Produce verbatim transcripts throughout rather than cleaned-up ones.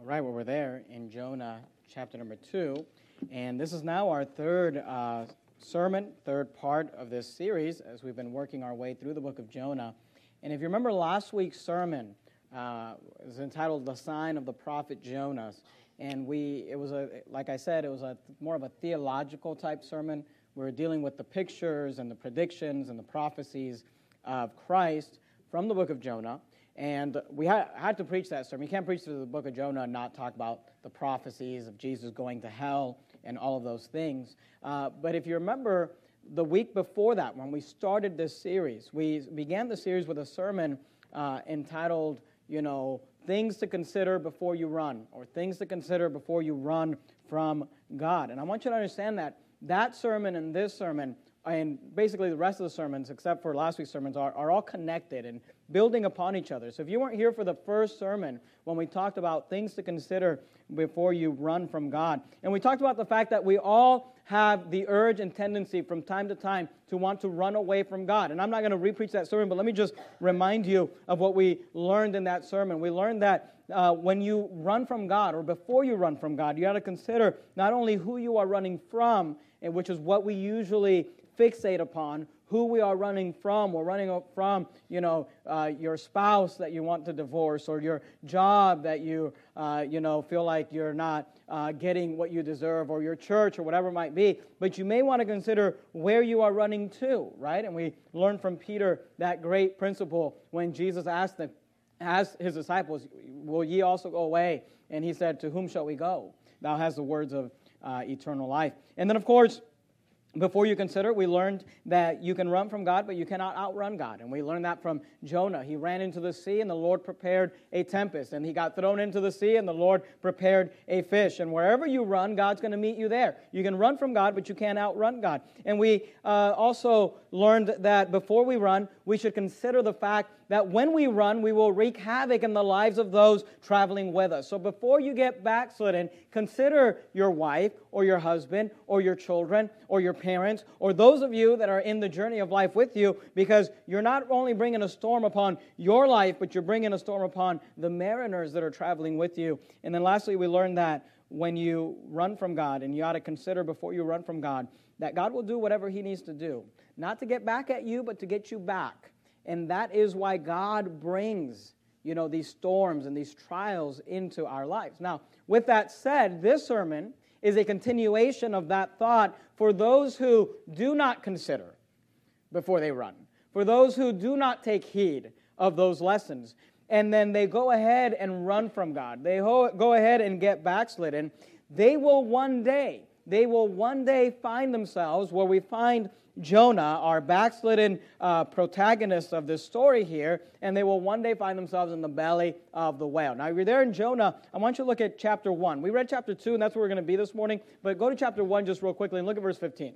All right, well, we're there in Jonah chapter number two, and this is now our third uh, sermon, third part of this series as we've been working our way through the book of Jonah. And if you remember last week's sermon, uh, it was entitled "The Sign of the Prophet Jonah," and we it was a like I said, it was a more of a theological type sermon. We were dealing with the pictures and the predictions and the prophecies of Christ from the book of Jonah. And we ha- had to preach that sermon. You can't preach through the book of Jonah and not talk about the prophecies of Jesus going to hell and all of those things. Uh, but if you remember, the week before that, when we started this series, we began the series with a sermon uh, entitled, you know, Things to Consider Before You Run, or Things to Consider Before You Run from God. And I want you to understand that that sermon and this sermon, and basically the rest of the sermons, except for last week's sermons, are, are all connected and building upon each other. So if you weren't here for the first sermon, when we talked about things to consider before you run from God, and we talked about the fact that we all have the urge and tendency from time to time to want to run away from God. And I'm not going to re-preach that sermon, but let me just remind you of what we learned in that sermon. We learned that uh, when you run from God, or before you run from God, you got to consider not only who you are running from, and which is what we usually fixate upon, who we are running from. We're running from, you know, uh, your spouse that you want to divorce, or your job that you, uh, you know, feel like you're not uh, getting what you deserve, or your church, or whatever it might be. But you may want to consider where you are running to, right? And we learned from Peter that great principle when Jesus asked them, asked his disciples, "Will ye also go away?" And he said, "To whom shall we go? Thou hast the words of uh, eternal life." And then, of course, before you consider, we learned that you can run from God, but you cannot outrun God. And we learned that from Jonah. He ran into the sea, and the Lord prepared a tempest. And he got thrown into the sea, and the Lord prepared a fish. And wherever you run, God's going to meet you there. You can run from God, but you can't outrun God. And we uh, also learned that before we run, we should consider the fact that when we run, we will wreak havoc in the lives of those traveling with us. So before you get backslidden, consider your wife or your husband or your children or your parents or those of you that are in the journey of life with you, because you're not only bringing a storm upon your life, but you're bringing a storm upon the mariners that are traveling with you. And then lastly, we learned that when you run from God, and you ought to consider before you run from God, that God will do whatever He needs to do, not to get back at you, but to get you back. And that is why God brings, you know, these storms and these trials into our lives. Now, with that said, this sermon is a continuation of that thought for those who do not consider before they run, for those who do not take heed of those lessons, and then they go ahead and run from God. They ho- go ahead and get backslidden. They will one day, they will one day find themselves where we find Jonah, our backslidden uh, protagonist of this story here, and they will one day find themselves in the belly of the whale. Now, if you're there in Jonah, I want you to look at chapter one. We read chapter two, and that's where we're going to be this morning, but go to chapter one just real quickly and look at verse fifteen.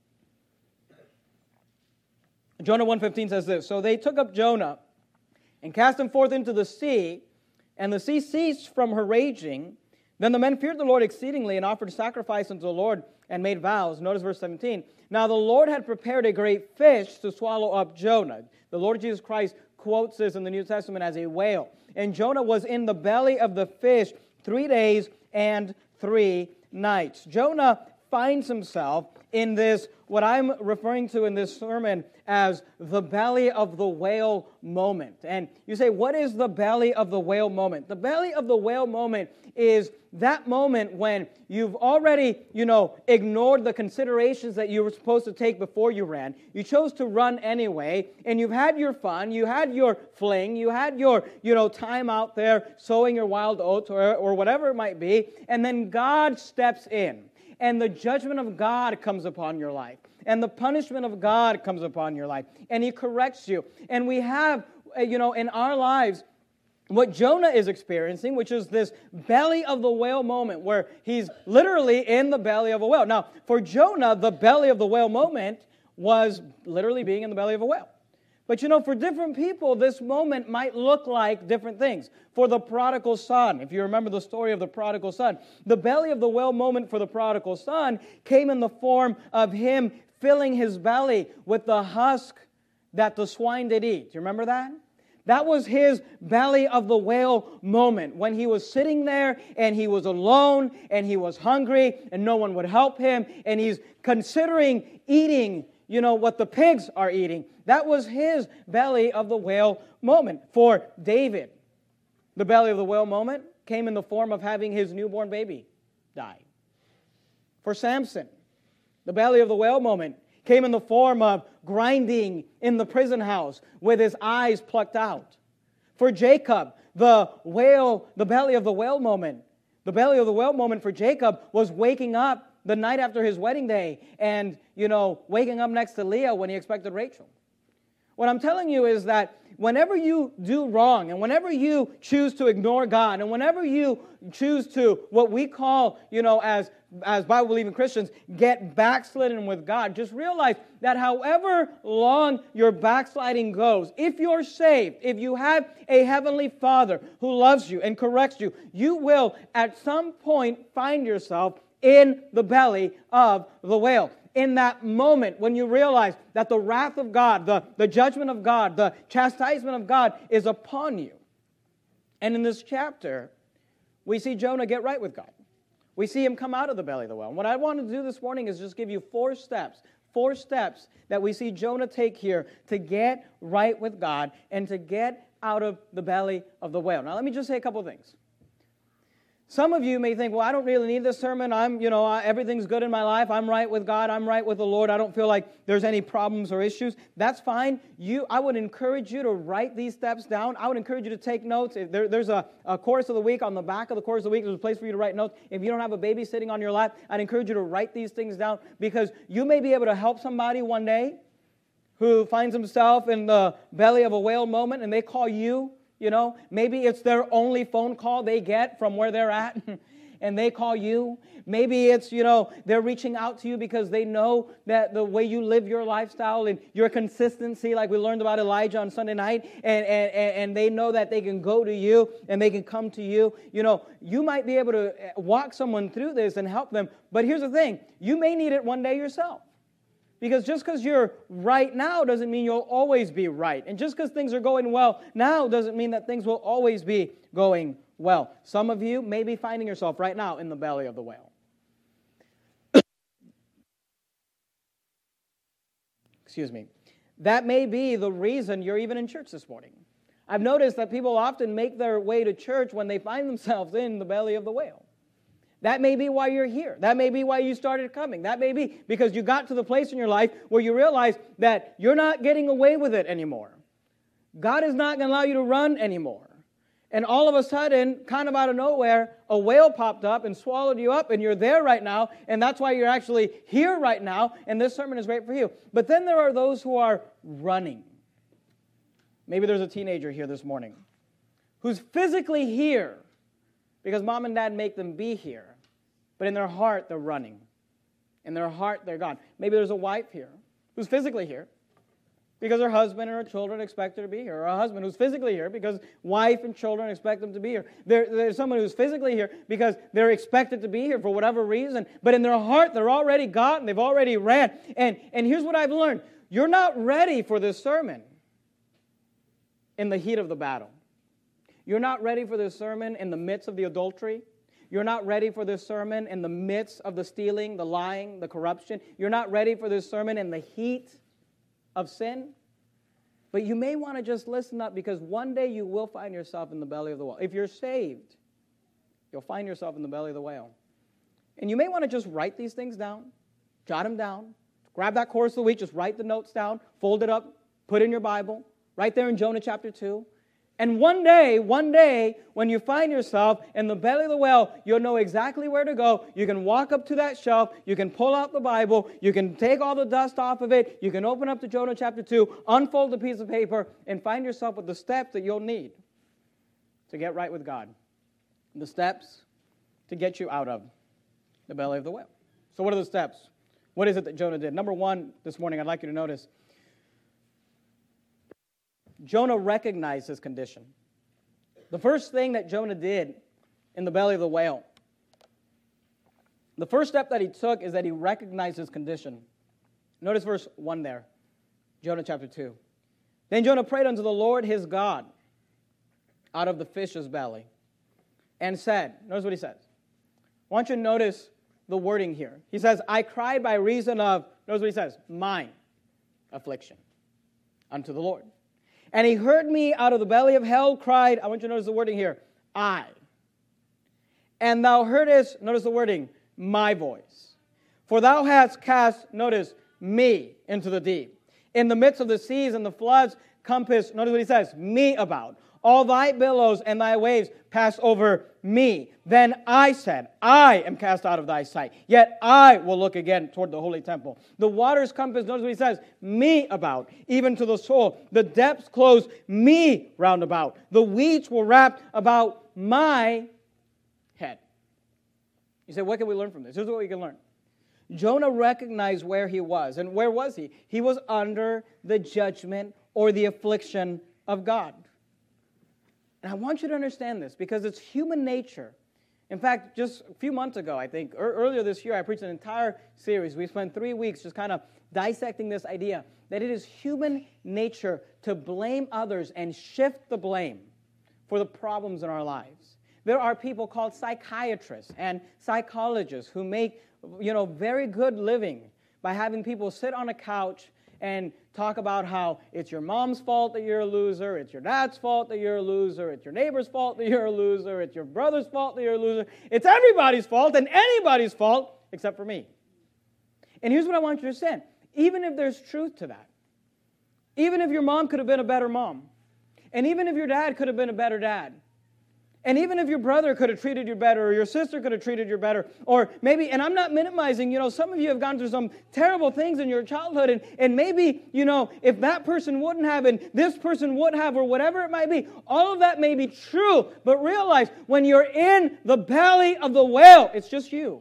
Jonah one fifteen says this, "So they took up Jonah and cast him forth into the sea, and the sea ceased from her raging. Then the men feared the Lord exceedingly and offered sacrifice unto the Lord and made vows." Notice verse seventeen. "Now the Lord had prepared a great fish to swallow up Jonah." The Lord Jesus Christ quotes this in the New Testament as a whale. "And Jonah was in the belly of the fish three days and three nights." Jonah finds himself in this, what I'm referring to in this sermon as the belly of the whale moment. And you say, what is the belly of the whale moment? The belly of the whale moment is that moment when you've already, you know, ignored the considerations that you were supposed to take before you ran. You chose to run anyway, and you've had your fun, you had your fling, you had your, you know, time out there sowing your wild oats or, or whatever it might be, and then God steps in. And the judgment of God comes upon your life. And the punishment of God comes upon your life. And He corrects you. And we have, you know, in our lives, what Jonah is experiencing, which is this belly of the whale moment, where he's literally in the belly of a whale. Now, for Jonah, the belly of the whale moment was literally being in the belly of a whale. But you know, for different people, this moment might look like different things. For the prodigal son, if you remember the story of the prodigal son, the belly of the whale moment for the prodigal son came in the form of him filling his belly with the husk that the swine did eat. Do you remember that? That was his belly of the whale moment, when he was sitting there and he was alone and he was hungry and no one would help him, and he's considering eating, you know, what the pigs are eating. That was his belly of the whale moment. For David, the belly of the whale moment came in the form of having his newborn baby die. For Samson, the belly of the whale moment came in the form of grinding in the prison house with his eyes plucked out. For Jacob, the whale, the belly of the whale moment, the belly of the whale moment for Jacob was waking up the night after his wedding day and, you know, waking up next to Leah when he expected Rachel. What I'm telling you is that whenever you do wrong and whenever you choose to ignore God and whenever you choose to, what we call, you know, as, as Bible-believing Christians, get backslidden with God, just realize that however long your backsliding goes, if you're saved, if you have a heavenly Father who loves you and corrects you, you will at some point find yourself in the belly of the whale. In that moment when you realize that the wrath of God, the, the judgment of God, the chastisement of God is upon you. And in this chapter, we see Jonah get right with God. We see him come out of the belly of the whale. And what I want to do this morning is just give you four steps, four steps that we see Jonah take here to get right with God and to get out of the belly of the whale. Now, let me just say a couple of things. Some of you may think, well, I don't really need this sermon. I'm, you know, everything's good in my life. I'm right with God. I'm right with the Lord. I don't feel like there's any problems or issues. That's fine. You, I would encourage you to write these steps down. I would encourage you to take notes. If there, there's a, a course of the week on the back of the course of the week. There's a place for you to write notes. If you don't have a baby sitting on your lap, I'd encourage you to write these things down, because you may be able to help somebody one day who finds himself in the belly of a whale moment, and they call you. You know, maybe it's their only phone call they get from where they're at, and they call you. Maybe it's, you know, they're reaching out to you because they know that the way you live your lifestyle and your consistency, like we learned about Elijah on Sunday night, and, and, and they know that they can go to you and they can come to you. You know, you might be able to walk someone through this and help them, but here's the thing. You may need it one day yourself. Because just because you're right now doesn't mean you'll always be right. And just because things are going well now doesn't mean that things will always be going well. Some of you may be finding yourself right now in the belly of the whale. Excuse me. That may be the reason you're even in church this morning. I've noticed that people often make their way to church when they find themselves in the belly of the whale. That may be why you're here. That may be why you started coming. That may be because you got to the place in your life where you realize that you're not getting away with it anymore. God is not going to allow you to run anymore. And all of a sudden, kind of out of nowhere, a whale popped up and swallowed you up, and you're there right now, and that's why you're actually here right now, and this sermon is great for you. But then there are those who are running. Maybe there's a teenager here this morning who's physically here because mom and dad make them be here. But in their heart, they're running. In their heart, they're gone. Maybe there's a wife here who's physically here because her husband and her children expect her to be here. Or a husband who's physically here because wife and children expect them to be here. There, there's someone who's physically here because they're expected to be here for whatever reason. But in their heart, they're already gone. They've already ran. And, and here's what I've learned. You're not ready for this sermon in the heat of the battle. You're not ready for this sermon in the midst of the adultery. You're not ready for this sermon in the midst of the stealing, the lying, the corruption. You're not ready for this sermon in the heat of sin. But you may want to just listen up, because one day you will find yourself in the belly of the whale. If you're saved, you'll find yourself in the belly of the whale. And you may want to just write these things down, jot them down, grab that course of the week, just write the notes down, fold it up, put it in your Bible, right there in Jonah chapter two. And one day, one day, when you find yourself in the belly of the whale, you'll know exactly where to go. You can walk up to that shelf. You can pull out the Bible. You can take all the dust off of it. You can open up to Jonah chapter two, unfold a piece of paper, and find yourself with the steps that you'll need to get right with God. The steps to get you out of the belly of the whale. So what are the steps? What is it that Jonah did? Number one this morning, I'd like you to notice, Jonah recognized his condition. The first thing that Jonah did in the belly of the whale, the first step that he took is that he recognized his condition. Notice verse one there, Jonah chapter two. Then Jonah prayed unto the Lord his God, out of the fish's belly and said, notice what he says. I want you to notice the wording here. He says, I cried by reason of, notice what he says, mine affliction unto the Lord. And he heard me out of the belly of hell, cried, I want you to notice the wording here, I. And thou heardest, notice the wording, my voice. For thou hast cast, notice, me into the deep. In the midst of the seas and the floods compass, notice what he says, me about. All thy billows and thy waves pass over me. Then I said, I am cast out of thy sight. Yet I will look again toward the holy temple. The waters compass, notice what he says, me about, even to the soul. The depths close me round about. The weeds were wrapped about my head. You say, what can we learn from this? Here's what we can learn. Jonah recognized where he was. And where was he? He was under the judgment or the affliction of God. And I want you to understand this because it's human nature. In fact, just a few months ago, I think, or earlier this year, I preached an entire series. We spent three weeks just kind of dissecting this idea that it is human nature to blame others and shift the blame for the problems in our lives. There are people called psychiatrists and psychologists who make, you know, very good living by having people sit on a couch and talk about how it's your mom's fault that you're a loser, it's your dad's fault that you're a loser, it's your neighbor's fault that you're a loser, it's your brother's fault that you're a loser. It's everybody's fault and anybody's fault except for me. And here's what I want you to understand. Even if there's truth to that, even if your mom could have been a better mom, and even if your dad could have been a better dad, and even if your brother could have treated you better, or your sister could have treated you better, or maybe, and I'm not minimizing, you know, some of you have gone through some terrible things in your childhood, and, and maybe, you know, if that person wouldn't have, and this person would have, or whatever it might be, all of that may be true, but realize, when you're in the belly of the whale, it's just you.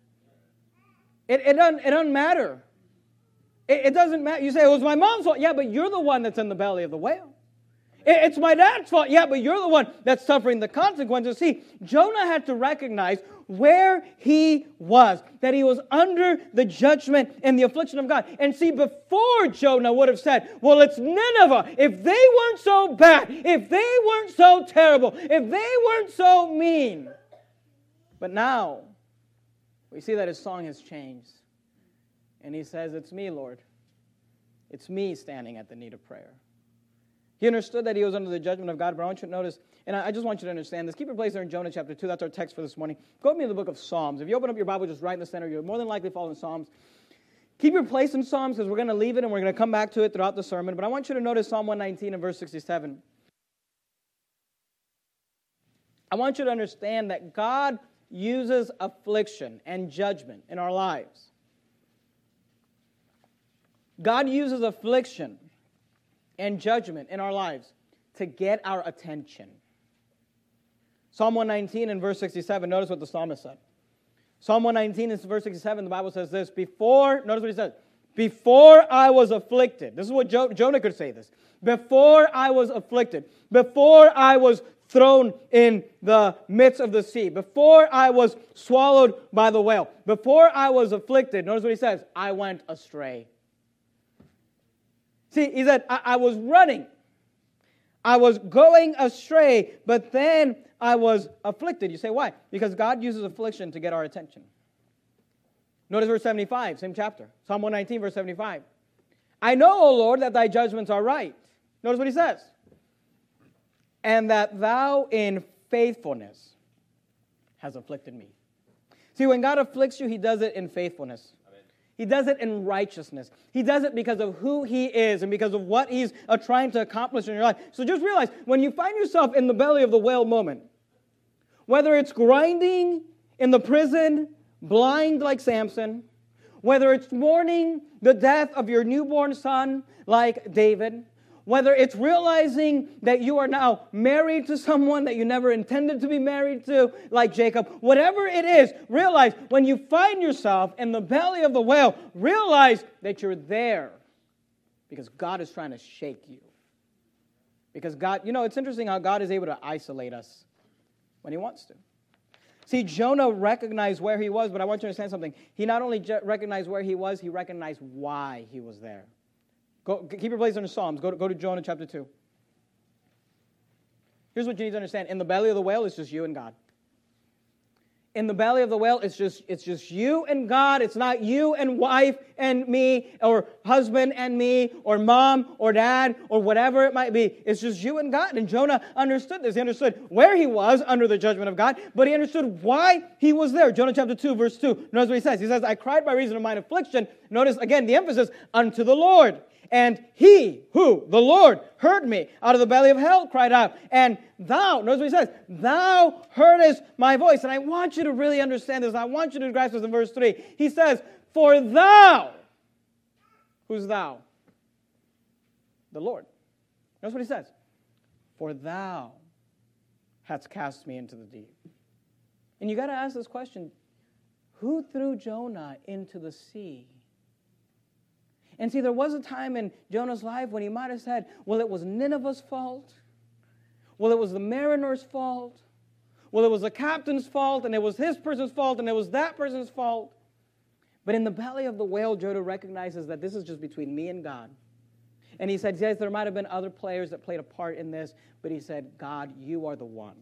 It, it, doesn't, it doesn't matter. It, it doesn't matter. You say, it was my mom's fault. Yeah, but you're the one that's in the belly of the whale. It's my dad's fault. Yeah, but you're the one that's suffering the consequences. See, Jonah had to recognize where he was, that he was under the judgment and the affliction of God. And see, before Jonah would have said, well, it's Nineveh. If they weren't so bad, if they weren't so terrible, if they weren't so mean. But now, we see that his song has changed. And he says, it's me, Lord. It's me standing at the need of prayer. He understood that he was under the judgment of God, but I want you to notice, and I just want you to understand this. Keep your place there in Jonah chapter two. That's our text for this morning. Go with me to the book of Psalms. If you open up your Bible just right in the center, you're more than likely following Psalms. Keep your place in Psalms because we're going to leave it and we're going to come back to it throughout the sermon. But I want you to notice Psalm one nineteen and verse sixty-seven. I want you to understand that God uses affliction and judgment in our lives. God uses affliction and judgment in our lives to get our attention. Psalm one nineteen and verse sixty-seven, notice what the psalmist said. Psalm one nineteen and verse sixty-seven, the Bible says this, before, notice what he says, before I was afflicted, this is what jo- Jonah could say this, before I was afflicted, before I was thrown in the midst of the sea, before I was swallowed by the whale, before I was afflicted, notice what he says, I went astray. See, he said, I, I was running. I was going astray, but then I was afflicted. You say, why? Because God uses affliction to get our attention. Notice verse seventy-five, same chapter. Psalm one nineteen, verse seventy-five. I know, O Lord, that thy judgments are right. Notice what he says. And that thou in faithfulness has afflicted me. See, when God afflicts you, he does it in faithfulness. He does it in righteousness. He does it because of who he is and because of what he's uh, trying to accomplish in your life. So just realize, when you find yourself in the belly of the whale moment, whether it's grinding in the prison, blind like Samson, whether it's mourning the death of your newborn son like David, whether it's realizing that you are now married to someone that you never intended to be married to, like Jacob, whatever it is, realize when you find yourself in the belly of the whale, realize that you're there because God is trying to shake you. Because God, you know, it's interesting how God is able to isolate us when he wants to. See, Jonah recognized where he was, but I want you to understand something. He not only recognized where he was, he recognized why he was there. Go, keep your place in the Psalms. Go to, go to Jonah chapter two. Here's what you need to understand. In the belly of the whale, it's just you and God. In the belly of the whale, it's just, it's just you and God. It's not you and wife and me, or husband and me, or mom or dad, or whatever it might be. It's just you and God. And Jonah understood this. He understood where he was under the judgment of God, but he understood why he was there. Jonah chapter two, verse two. Notice what he says. He says, I cried by reason of mine affliction. Notice again the emphasis, unto the Lord. And he, who? The Lord, heard me. Out of the belly of hell cried out. And thou, notice what he says, thou heardest my voice. And I want you to really understand this. I want you to grasp this in verse three. He says, for thou, who's thou? The Lord. Notice what he says. For thou hast cast me into the deep. And you got to ask this question, who threw Jonah into the sea? And see, there was a time in Jonah's life when he might have said, well, it was Nineveh's fault. Well, it was the mariner's fault. Well, it was the captain's fault, and it was his person's fault, and it was that person's fault. But in the belly of the whale, Jonah recognizes that this is just between me and God. And he said, yes, there might have been other players that played a part in this, but he said, God, you are the one.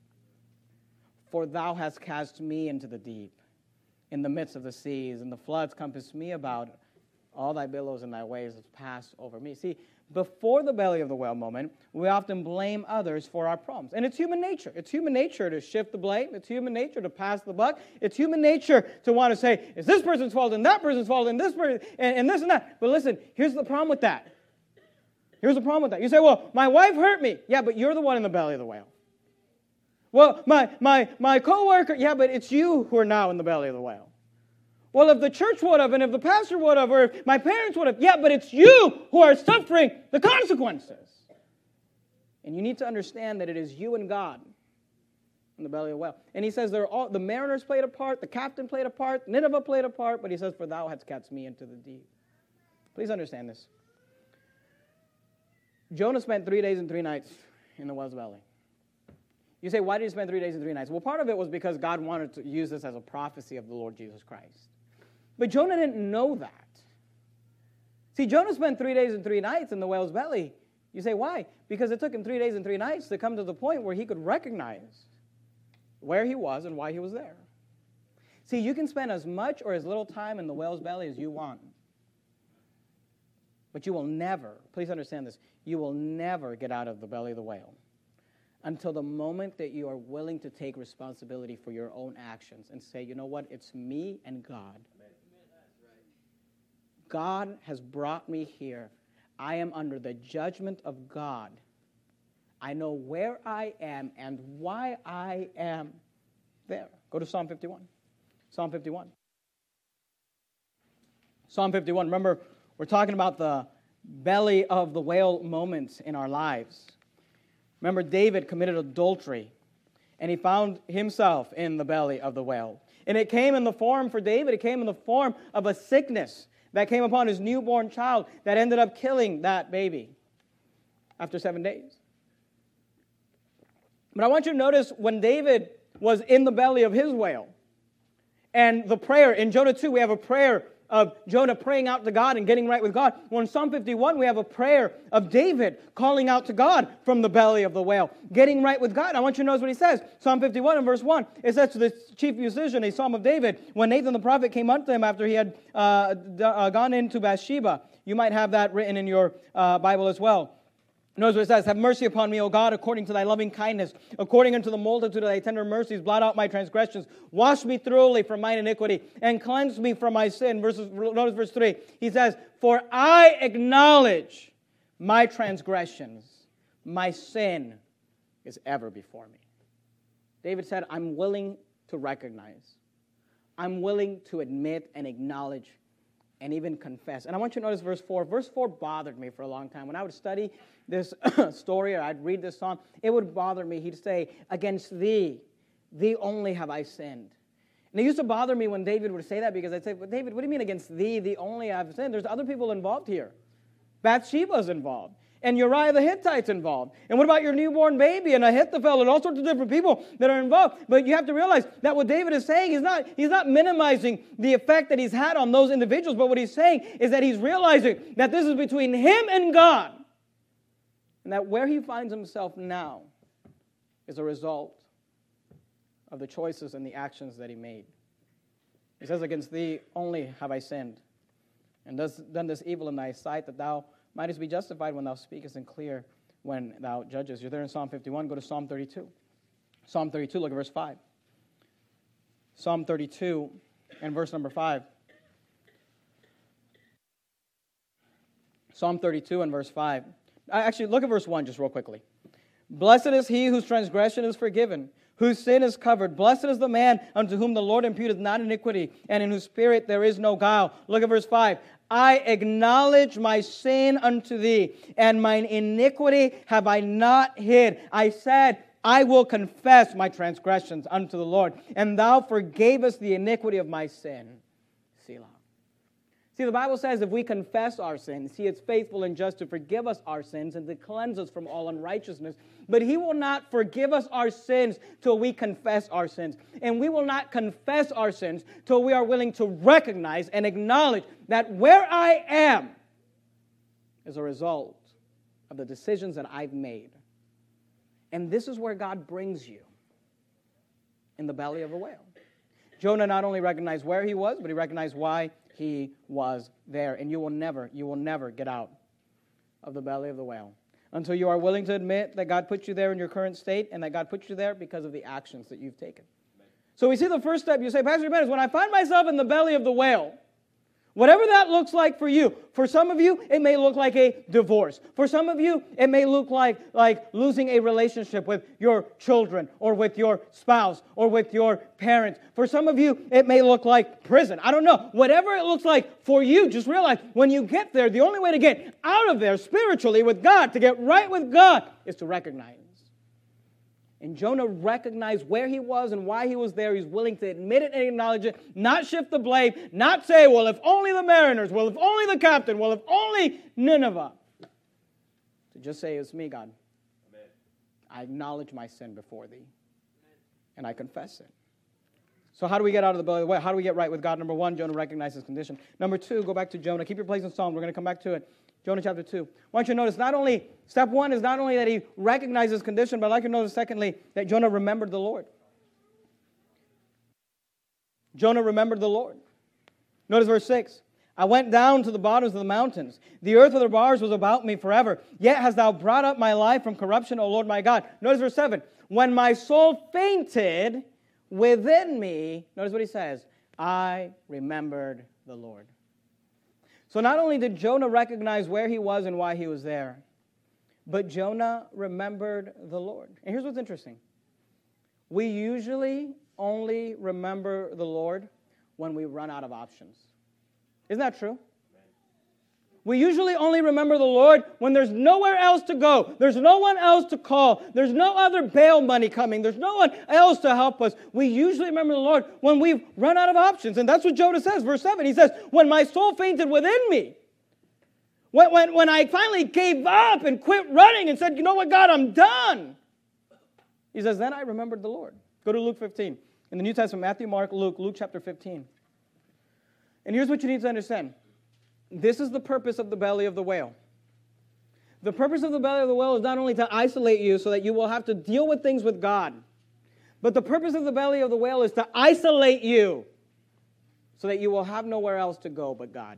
For thou hast cast me into the deep, in the midst of the seas, and the floods compassed me about. All thy billows and thy waves have passed over me. See, before the belly of the whale moment, we often blame others for our problems. And it's human nature. It's human nature to shift the blame. It's human nature to pass the buck. It's human nature to want to say, it's this person's fault and that person's fault and this person and, and this and that. But listen, here's the problem with that. Here's the problem with that. You say, well, my wife hurt me. Yeah, but you're the one in the belly of the whale. Well, my my my coworker, yeah, but it's you who are now in the belly of the whale. Well, if the church would have, and if the pastor would have, or if my parents would have, yeah, but it's you who are suffering the consequences. And you need to understand that it is you and God in the belly of the whale. And he says, they're all, the mariners played a part, the captain played a part, Nineveh played a part, but he says, for thou hast cast me into the deep. Please understand this. Jonah spent three days and three nights in the whale's belly. You say, why did he spend three days and three nights? Well, part of it was because God wanted to use this as a prophecy of the Lord Jesus Christ. But Jonah didn't know that. See, Jonah spent three days and three nights in the whale's belly. You say, why? Because it took him three days and three nights to come to the point where he could recognize where he was and why he was there. See, you can spend as much or as little time in the whale's belly as you want. But you will never, please understand this, you will never get out of the belly of the whale until the moment that you are willing to take responsibility for your own actions and say, you know what, it's me and God. God has brought me here. I am under the judgment of God. I know where I am and why I am there. Go to Psalm fifty-one. Psalm fifty-one. Psalm fifty-one. Remember, we're talking about the belly of the whale moments in our lives. Remember, David committed adultery, and he found himself in the belly of the whale. And it came in the form for David, it came in the form of a sickness that came upon his newborn child that ended up killing that baby after seven days. But I want you to notice when David was in the belly of his whale, and the prayer, in Jonah two, we have a prayer of Jonah praying out to God and getting right with God. Well, in Psalm fifty-one, we have a prayer of David calling out to God from the belly of the whale, getting right with God. I want you to notice what he says. Psalm fifty-one and verse one, it says to the chief musician, a psalm of David, when Nathan the prophet came unto him after he had uh, d- uh, gone into Bathsheba. You might have that written in your uh, Bible as well. Notice what it says, have mercy upon me, O God, according to thy loving kindness, according unto the multitude of thy tender mercies, blot out my transgressions, wash me thoroughly from mine iniquity, and cleanse me from my sin. Verses, notice verse three, he says, for I acknowledge my transgressions, my sin is ever before me. David said, I'm willing to recognize, I'm willing to admit and acknowledge and even confess. And I want you to notice verse four. Verse four bothered me for a long time. When I would study this story or I'd read this psalm, it would bother me. He'd say, against thee, thee only have I sinned. And it used to bother me when David would say that because I'd say, well, David, what do you mean against thee, thee only have sinned? There's other people involved here. Bathsheba's involved. And Uriah the Hittite's involved. And what about your newborn baby and Ahithophel and all sorts of different people that are involved? But you have to realize that what David is saying, he's not, he's not minimizing the effect that he's had on those individuals, but what he's saying is that he's realizing that this is between him and God. And that where he finds himself now is a result of the choices and the actions that he made. He says, against thee only have I sinned, and does done this evil in thy sight, that thou mightest be justified when thou speakest, and clear when thou judgest. You're there in Psalm fifty-one. Go to Psalm thirty-two. Psalm thirty-two, look at verse five. Psalm thirty-two and verse number five. Psalm thirty-two and verse five. Actually, look at verse one just real quickly. Blessed is he whose transgression is forgiven, whose sin is covered. Blessed is the man unto whom the Lord imputeth not iniquity, and in whose spirit there is no guile. Look at verse five. I acknowledge my sin unto thee, and mine iniquity have I not hid. I said, I will confess my transgressions unto the Lord, and thou forgavest the iniquity of my sin. Selah. See, the Bible says if we confess our sins, He is faithful and just to forgive us our sins and to cleanse us from all unrighteousness. But He will not forgive us our sins till we confess our sins. And we will not confess our sins till we are willing to recognize and acknowledge that where I am is a result of the decisions that I've made. And this is where God brings you, in the belly of a whale. Jonah not only recognized where he was, but he recognized why he was there. And you will never, you will never get out of the belly of the whale until you are willing to admit that God put you there in your current state and that God put you there because of the actions that you've taken. So we see the first step. You say, Pastor Jimenez, when I find myself in the belly of the whale, whatever that looks like for you, for some of you, it may look like a divorce. For some of you, it may look like, like losing a relationship with your children or with your spouse or with your parents. For some of you, it may look like prison. I don't know. Whatever it looks like for you, just realize when you get there, the only way to get out of there spiritually with God, to get right with God, is to recognize. And Jonah recognized where he was and why he was there. He's willing to admit it and acknowledge it, not shift the blame, not say, well, if only the mariners, well, if only the captain, well, if only Nineveh. To just say, it's me, God. Amen. I acknowledge my sin before thee, and I confess it. So how do we get out of the belly of the whale? How do we get right with God? Number one, Jonah recognized his condition. Number two, go back to Jonah. Keep your place in Psalm. We're going to come back to it. Jonah chapter two. I want you to notice not only, step one is not only that he recognized his condition, but I'd like you to notice, secondly, that Jonah remembered the Lord. Jonah remembered the Lord. Notice verse six. I went down to the bottoms of the mountains. The earth with her bars was about me forever. Yet hast thou brought up my life from corruption, O Lord my God. Notice verse seven. When my soul fainted within me, notice what he says, I remembered the Lord. So not only did Jonah recognize where he was and why he was there, but Jonah remembered the Lord. And here's what's interesting. We usually only remember the Lord when we run out of options. Isn't that true? We usually only remember the Lord when there's nowhere else to go. There's no one else to call. There's no other bail money coming. There's no one else to help us. We usually remember the Lord when we've run out of options. And that's what Jonah says, verse seven. He says, when my soul fainted within me, when, when, when I finally gave up and quit running and said, you know what, God, I'm done. He says, then I remembered the Lord. Go to Luke fifteen. In the New Testament, Matthew, Mark, Luke, Luke chapter fifteen. And here's what you need to understand. This is the purpose of the belly of the whale. The purpose of the belly of the whale is not only to isolate you so that you will have to deal with things with God, but the purpose of the belly of the whale is to isolate you so that you will have nowhere else to go but God.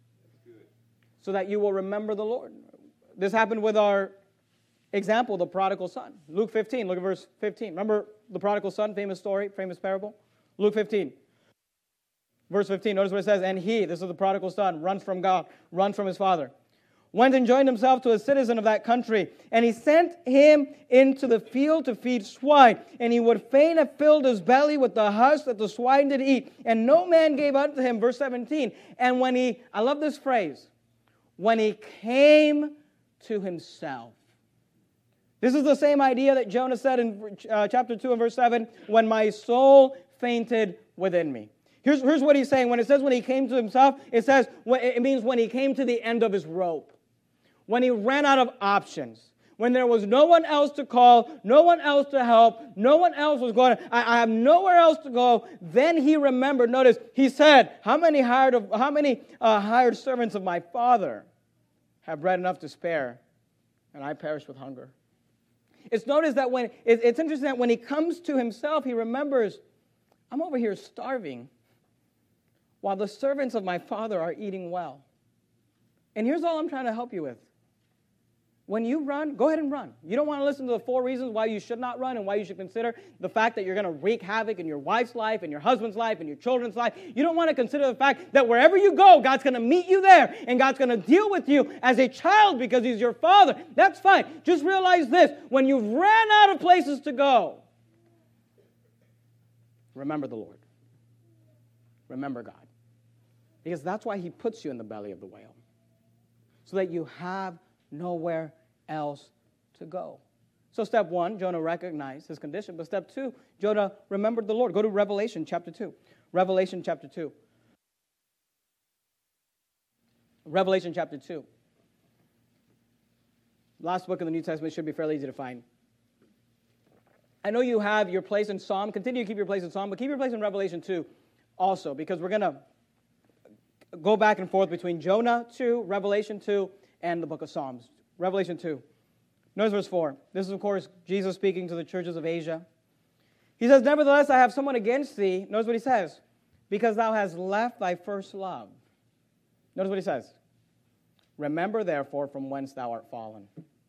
So that you will remember the Lord. This happened with our example, the prodigal son. Luke fifteen, look at verse fifteen. Remember the prodigal son, famous story, famous parable? Luke fifteen. Verse fifteen, notice what it says, and he, this is the prodigal son, runs from God, runs from his father, went and joined himself to a citizen of that country, and he sent him into the field to feed swine, and he would fain have filled his belly with the husk that the swine did eat, and no man gave unto him, verse seventeen, and when he, I love this phrase, when he came to himself. This is the same idea that Jonah said in uh, chapter two and verse seven, when my soul fainted within me. Here's, here's what he's saying. When it says when he came to himself, it says it means when he came to the end of his rope. When he ran out of options. When there was no one else to call, no one else to help, no one else was going, I, I have nowhere else to go. Then he remembered, notice, he said, how many hired, of, how many uh, hired servants of my father have bread enough to spare, and I perish with hunger? It's noticed that when, it, it's interesting that when he comes to himself, he remembers, I'm over here starving while the servants of my father are eating well. And here's all I'm trying to help you with. When you run, go ahead and run. You don't want to listen to the four reasons why you should not run and why you should consider the fact that you're going to wreak havoc in your wife's life, and your husband's life, and your children's life. You don't want to consider the fact that wherever you go, God's going to meet you there, and God's going to deal with you as a child because He's your Father. That's fine. Just realize this. When you've ran out of places to go, remember the Lord. Remember God. Because that's why He puts you in the belly of the whale. So that you have nowhere else to go. So step one, Jonah recognized his condition. But step two, Jonah remembered the Lord. Go to Revelation chapter two. Revelation chapter two. Revelation chapter two. Last book of the New Testament should be fairly easy to find. I know you have your place in Psalm. Continue to keep your place in Psalm, but keep your place in Revelation two also, because we're going to go back and forth between Jonah two, Revelation two, and the book of Psalms. Revelation two. Notice verse four. This is, of course, Jesus speaking to the churches of Asia. He says, nevertheless, I have someone against thee. Notice what he says. Because thou hast left thy first love. Notice what he says. Remember, therefore, from whence thou art fallen.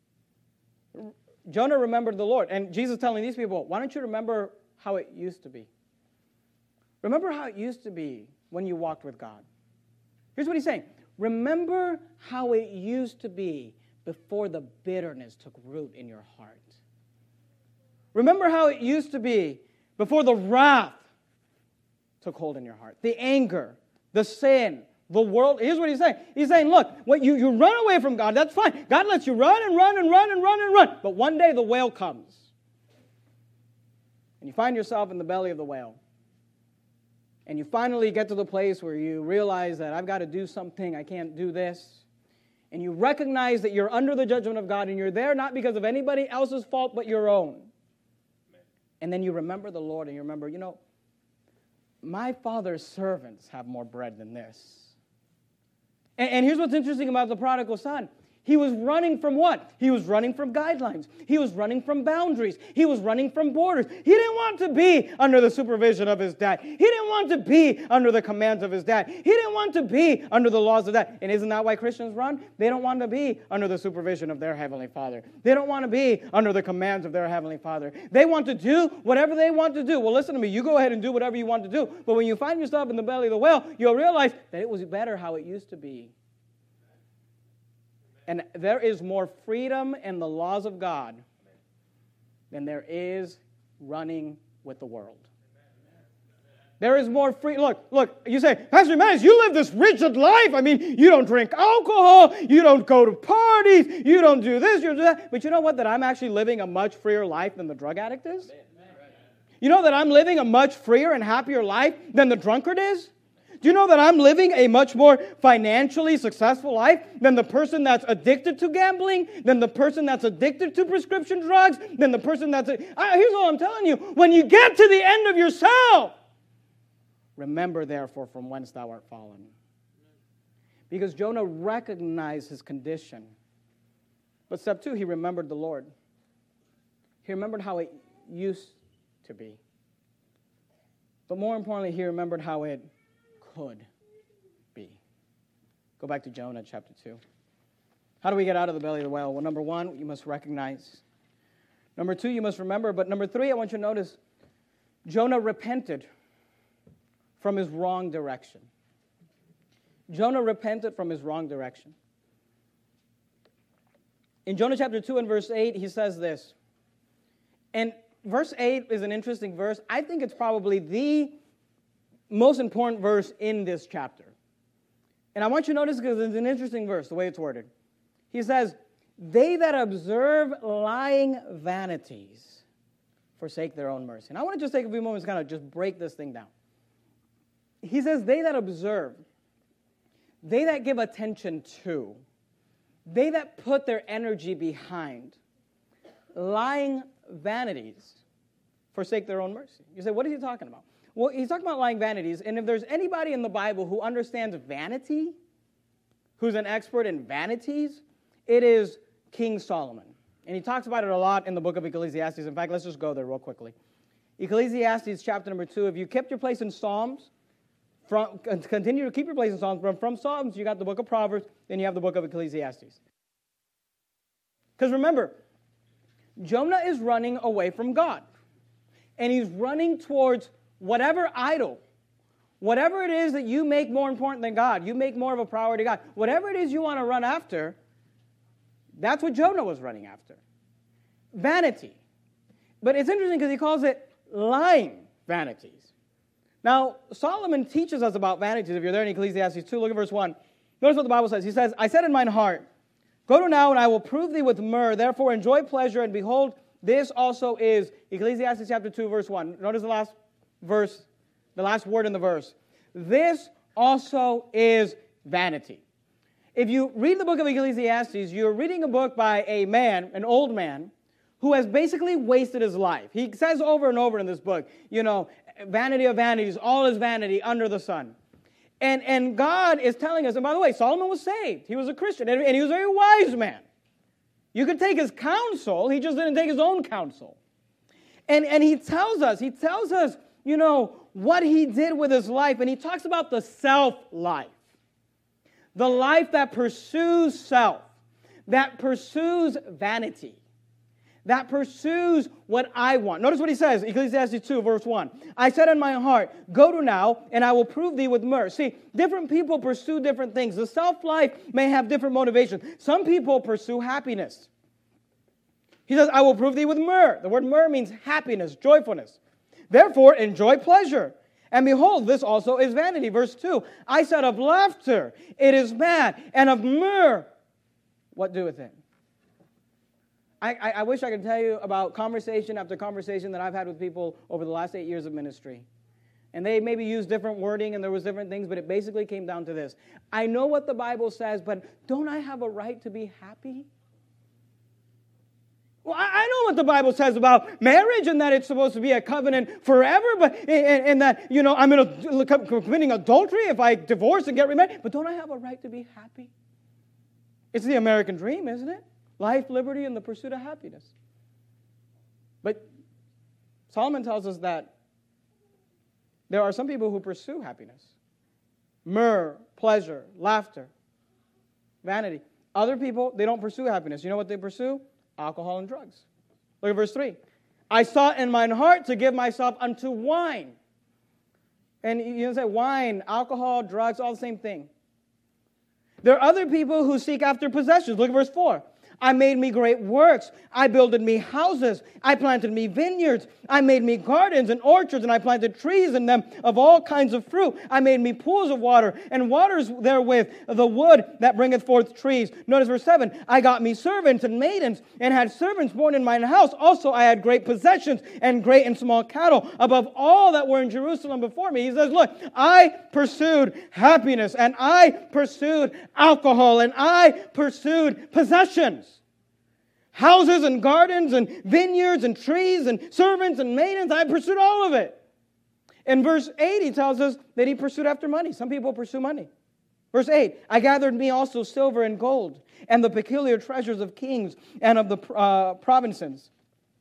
Jonah remembered the Lord. And Jesus is telling these people, why don't you remember how it used to be? Remember how it used to be when you walked with God. Here's what he's saying. Remember how it used to be before the bitterness took root in your heart. Remember how it used to be before the wrath took hold in your heart. The anger, the sin, the world. Here's what he's saying. He's saying, look, when you, you run away from God, that's fine. God lets you run and run and run and run and run. But one day the whale comes. And you find yourself in the belly of the whale. And you finally get to the place where you realize that I've got to do something, I can't do this. And you recognize that you're under the judgment of God, and you're there not because of anybody else's fault but your own. Amen. And then you remember the Lord, and you remember, you know, my Father's servants have more bread than this. And, and here's what's interesting about the prodigal son. He was running from what? He was running from guidelines. He was running from boundaries. He was running from borders. He didn't want to be under the supervision of his dad. He didn't want to be under the commands of his dad. He didn't want to be under the laws of that. And isn't that why Christians run? They don't want to be under the supervision of their Heavenly Father. They don't want to be under the commands of their Heavenly Father. They want to do whatever they want to do. Well, listen to me. You go ahead and do whatever you want to do. But when you find yourself in the belly of the whale, you'll realize that it was better how it used to be. And there is more freedom in the laws of God than there is running with the world. There is more free. Look, look, you say, Pastor Emmanuel, you live this rigid life. I mean, you don't drink alcohol. You don't go to parties. You don't do this, you do that. But you know what? That I'm actually living a much freer life than the drug addict is? You know that I'm living a much freer and happier life than the drunkard is? Do you know that I'm living a much more financially successful life than the person that's addicted to gambling, than the person that's addicted to prescription drugs, than the person that's... A, uh, here's all I'm telling you. When you get to the end of yourself, remember, therefore, from whence thou art fallen. Because Jonah recognized his condition. But step two, he remembered the Lord. He remembered how it used to be. But more importantly, he remembered how it could be. Go back to Jonah chapter two. How do we get out of the belly of the whale? Well, number one, you must recognize. Number two, you must remember. But number three, I want you to notice, Jonah repented from his wrong direction. Jonah repented from his wrong direction. In Jonah chapter two and verse eight, he says this. And verse eight is an interesting verse. I think it's probably the most important verse in this chapter. And I want you to notice because it's an interesting verse, the way it's worded. He says, they that observe lying vanities forsake their own mercy. And I want to just take a few moments to kind of just break this thing down. He says, they that observe, they that give attention to, they that put their energy behind lying vanities forsake their own mercy. You say, what is he talking about? Well, he's talking about lying vanities, and if there's anybody in the Bible who understands vanity, who's an expert in vanities, it is King Solomon. And he talks about it a lot in the book of Ecclesiastes. In fact, let's just go there real quickly. Ecclesiastes chapter number two, if you kept your place in Psalms, from, continue to keep your place in Psalms, from, from Psalms you got the book of Proverbs, then you have the book of Ecclesiastes. Because remember, Jonah is running away from God. And he's running towards whatever idol, whatever it is that you make more important than God, you make more of a priority God, whatever it is you want to run after, that's what Jonah was running after. Vanity. But it's interesting because he calls it lying vanities. Now, Solomon teaches us about vanities. If you're there in Ecclesiastes two, look at verse one. Notice what the Bible says. He says, I said in mine heart, go to now and I will prove thee with myrrh. Therefore enjoy pleasure, and behold, this also is, Ecclesiastes chapter two, verse one. Notice the last verse, the last word in the verse. This also is vanity. If you read the book of Ecclesiastes, you're reading a book by a man, an old man, who has basically wasted his life. He says over and over in this book, you know, vanity of vanities, all is vanity under the sun. And, and God is telling us, and by the way, Solomon was saved. He was a Christian, and, and he was a very wise man. You could take his counsel, he just didn't take his own counsel. And, and he tells us, he tells us, you know, what he did with his life, and he talks about the self-life. The life that pursues self, that pursues vanity, that pursues what I want. Notice what he says, Ecclesiastes two, verse one. I said in my heart, go to now, and I will prove thee with myrrh. See, different people pursue different things. The self-life may have different motivations. Some people pursue happiness. He says, I will prove thee with myrrh. The word myrrh means happiness, joyfulness. Therefore, enjoy pleasure. And behold, this also is vanity. Verse two, I said of laughter, it is mad, and of myrrh, what doeth it? I, I, I wish I could tell you about conversation after conversation that I've had with people over the last eight years of ministry. And they maybe used different wording and there was different things, but it basically came down to this. I know what the Bible says, but don't I have a right to be happy? Well, I know what the Bible says about marriage and that it's supposed to be a covenant forever, but and, and that, you know, I'm in a, committing adultery if I divorce and get remarried. But don't I have a right to be happy? It's the American dream, isn't it? Life, liberty, and the pursuit of happiness. But Solomon tells us that there are some people who pursue happiness. Myrrh, pleasure, laughter, vanity. Other people, they don't pursue happiness. You know what they pursue? Alcohol and drugs. Look at verse three. I sought in mine heart to give myself unto wine. And you know, say wine, alcohol, drugs, all the same thing. There are other people who seek after possessions. Look at verse four. I made me great works. I builded me houses. I planted me vineyards. I made me gardens and orchards, and I planted trees in them of all kinds of fruit. I made me pools of water, and waters therewith the wood that bringeth forth trees. Notice verse seven. I got me servants and maidens, and had servants born in mine house. Also I had great possessions, and great and small cattle, above all that were in Jerusalem before me. He says, look, I pursued happiness, and I pursued alcohol, and I pursued possessions. Houses and gardens and vineyards and trees and servants and maidens. I pursued all of it. In verse eight, he tells us that he pursued after money. Some people pursue money. Verse eight, I gathered me also silver and gold and the peculiar treasures of kings and of the uh, provinces.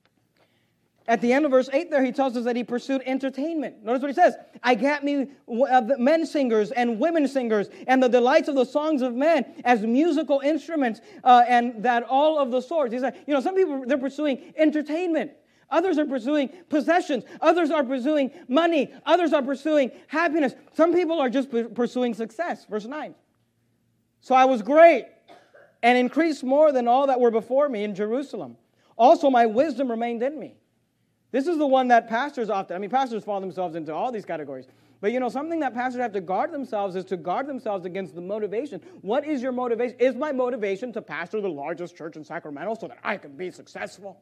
At the end of verse eight there, he tells us that he pursued entertainment. Notice what he says. I got me men singers and women singers and the delights of the songs of men as musical instruments uh, and that all of the sorts. He said, you know, some people, they're pursuing entertainment. Others are pursuing possessions. Others are pursuing money. Others are pursuing happiness. Some people are just pursuing success. Verse nine. So I was great and increased more than all that were before me in Jerusalem. Also my wisdom remained in me. This is the one that pastors often, I mean, pastors fall themselves into all these categories. But, you know, something that pastors have to guard themselves is to guard themselves against the motivation. What is your motivation? Is my motivation to pastor the largest church in Sacramento so that I can be successful?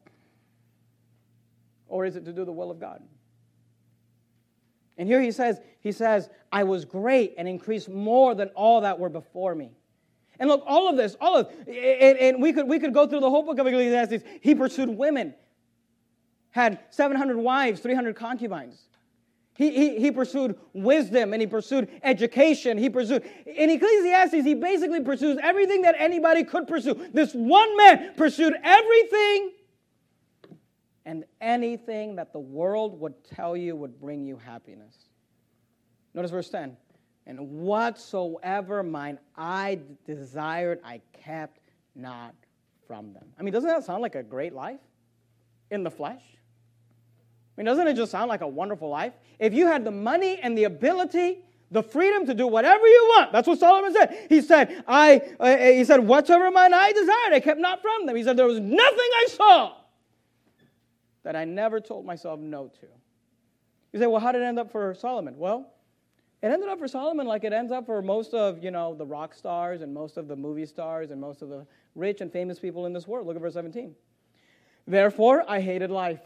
Or is it to do the will of God? And here he says, he says, I was great and increased more than all that were before me. And look, all of this, all of, and, and we could we could go through the whole book of Ecclesiastes. He pursued women. Had seven hundred wives, three hundred concubines. He, he, he pursued wisdom, and he pursued education. He pursued, in Ecclesiastes, he basically pursues everything that anybody could pursue. This one man pursued everything and anything that the world would tell you would bring you happiness. Notice verse ten. And whatsoever mine eye desired, I kept not from them. I mean, doesn't that sound like a great life in the flesh? I mean, doesn't it just sound like a wonderful life? If you had the money and the ability, the freedom to do whatever you want, that's what Solomon said. He said, I, uh, he said, whatsoever mine eye desired, I kept not from them. He said, there was nothing I saw that I never told myself no to. You say, well, how did it end up for Solomon? Well, it ended up for Solomon like it ends up for most of, you know, the rock stars and most of the movie stars and most of the rich and famous people in this world. Look at verse seventeen. Therefore, I hated life.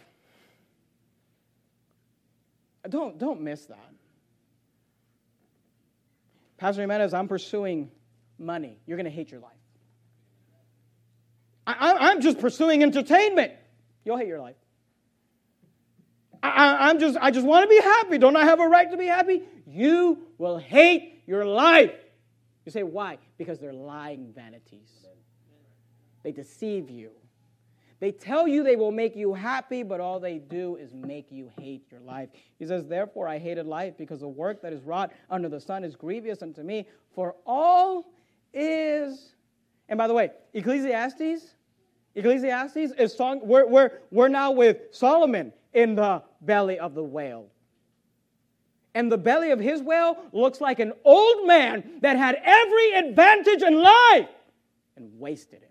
Don't, don't miss that. Pastor Jimenez, I'm pursuing money. You're going to hate your life. I, I'm just pursuing entertainment. You'll hate your life. I, I'm just, I just want to be happy. Don't I have a right to be happy? You will hate your life. You say, why? Because they're lying vanities. They deceive you. They tell you they will make you happy, but all they do is make you hate your life. He says, therefore I hated life, because the work that is wrought under the sun is grievous unto me, for all is... And by the way, Ecclesiastes, Ecclesiastes is song. We're, we're, we're now with Solomon in the belly of the whale. And the belly of his whale looks like an old man that had every advantage in life and wasted it.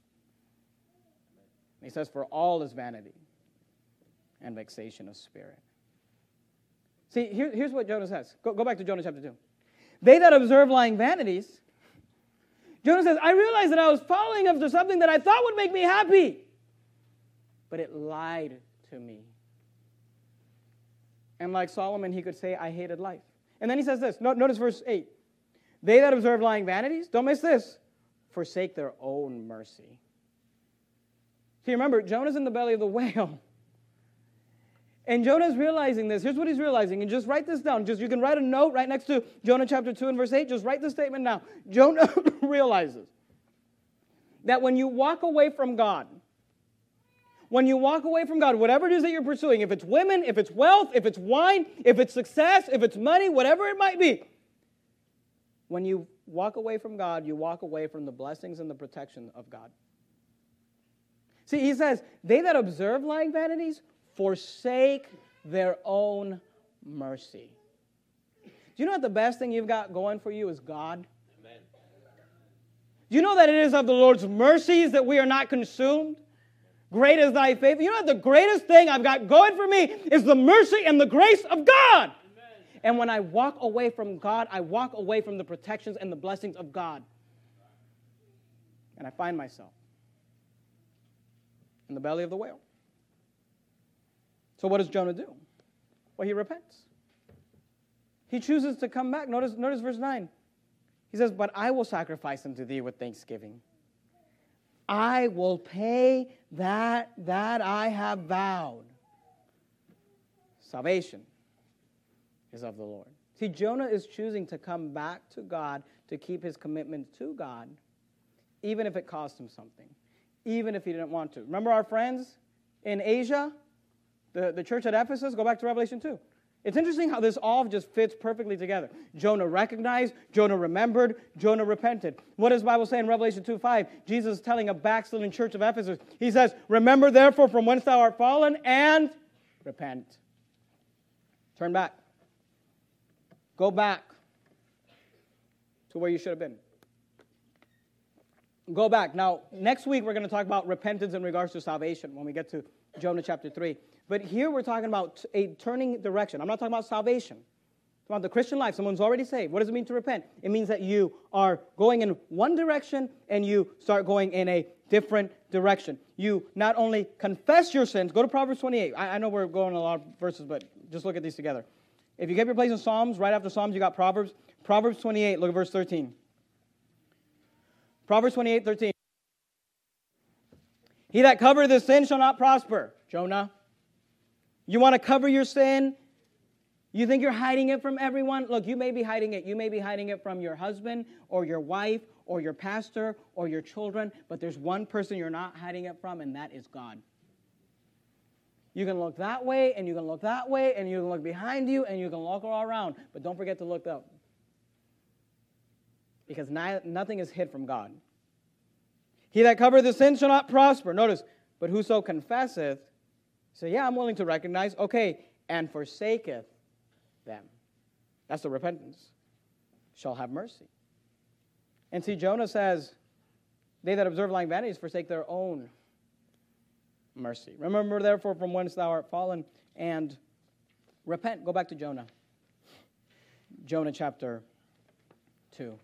He says, for all is vanity and vexation of spirit. See, here, here's what Jonah says. Go, go back to Jonah chapter two. They that observe lying vanities, Jonah says, I realized that I was following after something that I thought would make me happy, but it lied to me. And like Solomon, he could say, I hated life. And then he says this. Notice verse eight. They that observe lying vanities, don't miss this, forsake their own mercy. See, remember, Jonah's in the belly of the whale. And Jonah's realizing this. Here's what he's realizing. And just write this down. Just you can write a note right next to Jonah chapter two and verse eight. Just write this statement down. Jonah realizes that when you walk away from God, when you walk away from God, whatever it is that you're pursuing, if it's women, if it's wealth, if it's wine, if it's success, if it's money, whatever it might be, when you walk away from God, you walk away from the blessings and the protection of God. See, he says, they that observe lying vanities forsake their own mercy. Do you know that the best thing you've got going for you is God? Amen. Do you know that it is of the Lord's mercies that we are not consumed? Great is thy faith. You know what the greatest thing I've got going for me is the mercy and the grace of God. Amen. And when I walk away from God, I walk away from the protections and the blessings of God. And I find myself in the belly of the whale. So what does Jonah do? Well, he repents. He chooses to come back. Notice, notice verse nine. He says, but I will sacrifice unto thee with thanksgiving. I will pay that that I have vowed. Salvation is of the Lord. See, Jonah is choosing to come back to God to keep his commitment to God, even if it cost him something. Even if he didn't want to. Remember our friends in Asia? The, the church at Ephesus? Go back to Revelation two. It's interesting how this all just fits perfectly together. Jonah recognized, Jonah remembered, Jonah repented. What does the Bible say in Revelation two five? Jesus is telling a backslidden church of Ephesus. He says, remember therefore from whence thou art fallen and repent. Turn back. Go back to where you should have been. Go back. Now, next week we're going to talk about repentance in regards to salvation when we get to Jonah chapter three. But here we're talking about a turning direction. I'm not talking about salvation. I'm talking about the Christian life. Someone's already saved. What does it mean to repent? It means that you are going in one direction and you start going in a different direction. You not only confess your sins. Go to Proverbs twenty-eight. I, I know we're going a lot of verses, but just look at these together. If you get your place in Psalms, right after Psalms you got Proverbs. Proverbs twenty-eight, look at verse thirteen. Proverbs twenty-eight, thirteen. He that covereth his sin shall not prosper. Jonah, you want to cover your sin? You think you're hiding it from everyone? Look, you may be hiding it. You may be hiding it from your husband or your wife or your pastor or your children, but there's one person you're not hiding it from, and that is God. You can look that way, and you can look that way, and you can look behind you, and you can look all around, but don't forget to look up. Because nothing is hid from God. He that covereth the sin shall not prosper. Notice, but whoso confesseth, so yeah, I'm willing to recognize, okay, and forsaketh them. That's the repentance. Shall have mercy. And see, Jonah says, they that observe lying vanities forsake their own mercy. Remember, therefore, from whence thou art fallen, and repent. Go back to Jonah. Jonah chapter two.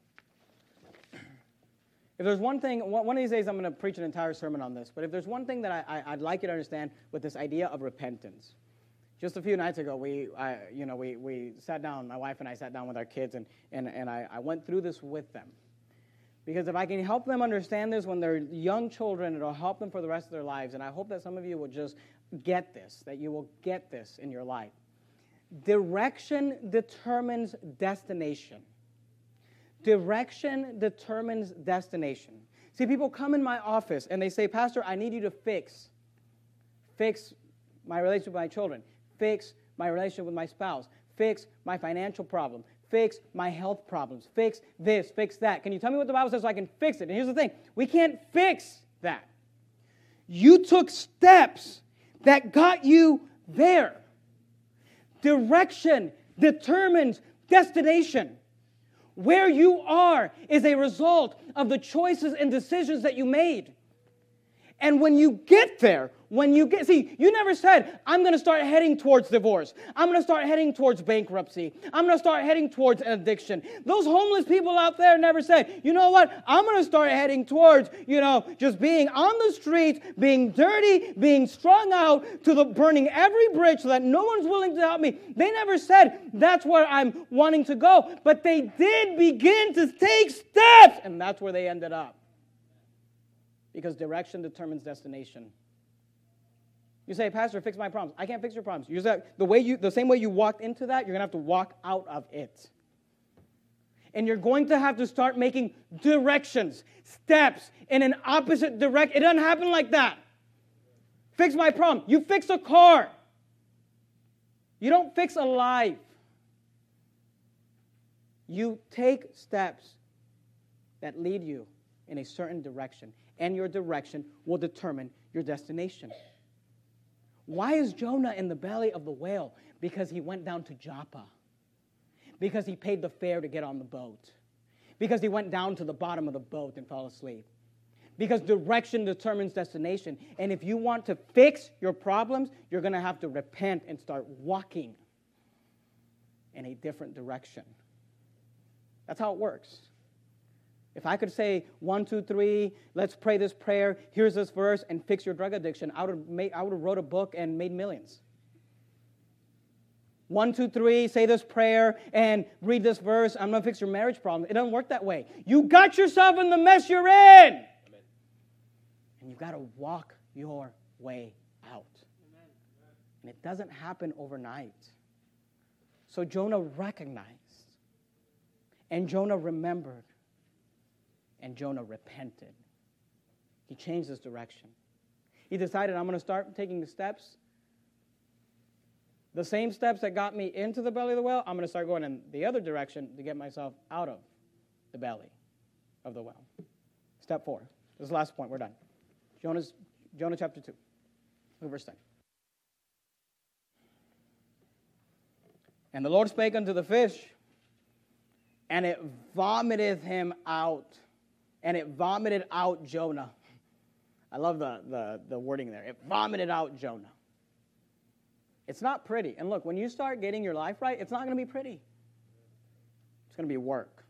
If there's one thing, one of these days I'm going to preach an entire sermon on this, but if there's one thing that I, I, I'd like you to understand with this idea of repentance. Just a few nights ago, we, I, you know, we, we sat down, my wife and I sat down with our kids, and, and, and I, I went through this with them. Because if I can help them understand this when they're young children, it'll help them for the rest of their lives. And I hope that some of you will just get this, that you will get this in your life. Direction determines destination. Direction determines destination. See, people come in my office and they say, Pastor, I need you to fix, fix my relationship with my children, fix my relationship with my spouse, fix my financial problem, fix my health problems, fix this, fix that. Can you tell me what the Bible says so I can fix it? And here's the thing, we can't fix that. You took steps that got you there. Direction determines destination. Where you are is a result of the choices and decisions that you made. And when you get there, when you get, see, you never said, I'm going to start heading towards divorce. I'm going to start heading towards bankruptcy. I'm going to start heading towards an addiction. Those homeless people out there never said, you know what, I'm going to start heading towards, you know, just being on the streets, being dirty, being strung out to the burning every bridge so that no one's willing to help me. They never said, that's where I'm wanting to go. But they did begin to take steps, and that's where they ended up. Because direction determines destination. You say, Pastor, fix my problems. I can't fix your problems. You say, the way you, the same way you walked into that, you're going to have to walk out of it. And you're going to have to start making directions, steps in an opposite direction. It doesn't happen like that. Fix my problem. You fix a car. You don't fix a life. You take steps that lead you in a certain direction. And your direction will determine your destination. Why is Jonah in the belly of the whale? Because he went down to Joppa. Because he paid the fare to get on the boat. Because he went down to the bottom of the boat and fell asleep. Because direction determines destination. And if you want to fix your problems, you're going to have to repent and start walking in a different direction. That's how it works. If I could say, one, two, three, let's pray this prayer, here's this verse, and fix your drug addiction, I would have made, I would have wrote a book and made millions. One, two, three, say this prayer and read this verse, I'm going to fix your marriage problem. It doesn't work that way. You got yourself in the mess you're in. Amen. And you've got to walk your way out. Amen. And it doesn't happen overnight. So Jonah recognized, and Jonah remembered, and Jonah repented. He changed his direction. He decided, I'm going to start taking the steps. The same steps that got me into the belly of the whale, I'm going to start going in the other direction to get myself out of the belly of the whale. Step four. This is the last point. We're done. Jonah's, Jonah chapter two. Look at verse ten. And the Lord spake unto the fish, and it vomiteth him out. And it vomited out Jonah. I love the, the, the wording there. It vomited out Jonah. It's not pretty. And look, when you start getting your life right, it's not going to be pretty. It's going to be work.